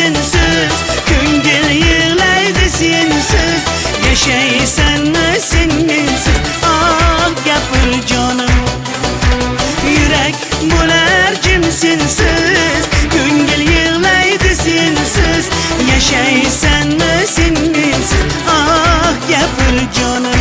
sensiz, ko'ngil yig'laydi sensiz. Yashaysanmi sen mensiz, ah gapir jonim. Yurak bo'lar jim sensiz, ko'ngil yig'laydi sensiz. Yashaysanmi sen mensiz, ah gapir jonim.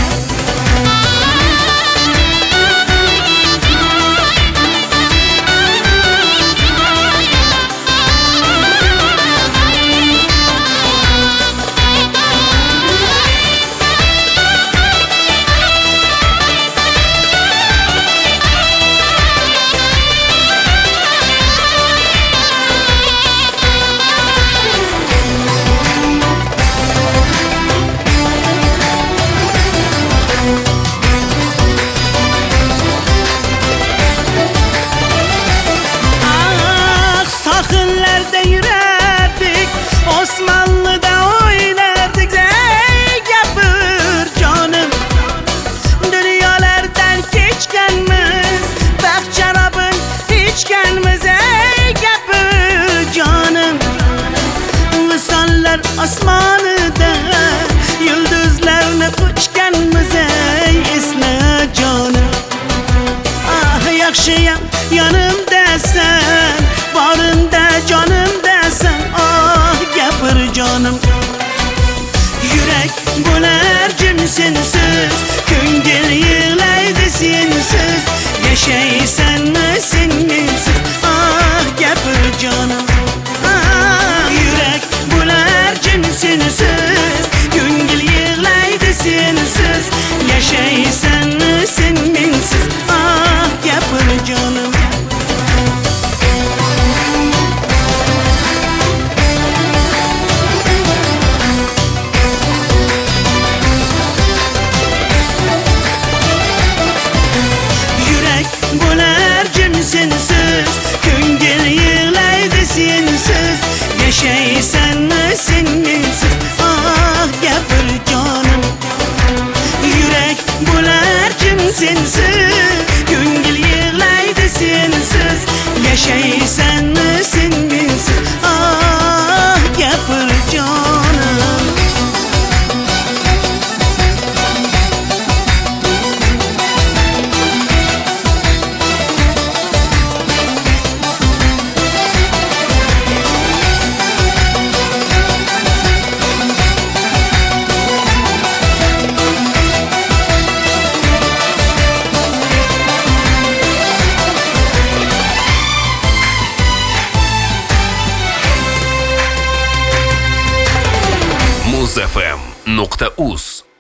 Osmanlı'da oynardık, ey gapir canım. Dünyalardan keçkenmiz, bak şarabın içkenmiz, ey gapir canım. Visallar osmanıda, yıldızlarını ko'chganmiz, ey esna canım. Ah yaxshiyam yonimdasan, borimda jonimdasan, ah gapir jonim. Yurak bo'lar jim sensiz, ko'ngil yig'laydi sensiz. Yashaysanmi sen mensiz, ah gapir jonim. Ah yurak bo'lar jim sensiz, ko'ngil yig'laydi sensiz. Yashaysanmi sen mensiz, ah gapir jonim. Bo'lar jim sensiz, ko'ngil yig'laydi sensiz. Yashaysanmi sen mensiz, ah gapir jonim. Yurak bo'lar jim sensiz, ko'ngil yig'laydi sensiz. Yashaysanmi sen mensiz, ah gapir jonim. Muzfm.uz